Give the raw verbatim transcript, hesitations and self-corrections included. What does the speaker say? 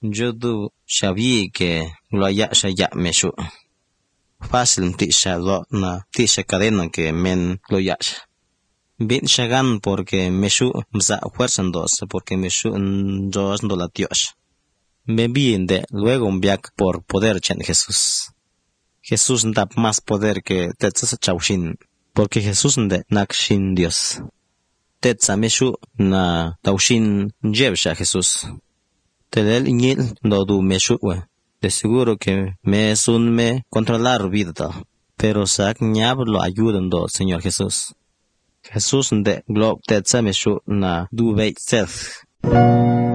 Yo du sabía que lo haya ya me shu. Fácil tisha lo na tisha cadena que men lo ya. Bin shagan porque me shu mza fuerza dos porque me shu dos no la Dios. Me bien de luego un viaje por poder chen Jesús. Jesús da más poder que tetzas chaushin porque Jesús de nakshin Dios. Tetsa me shu na taushin jebsha Jesús. Telel iñil no du me shu we. De seguro que me sun me controlar vida, pero sak ñab lo ayudan do Señor Jesús. Jesús de glob tetsa me shu na du veit self.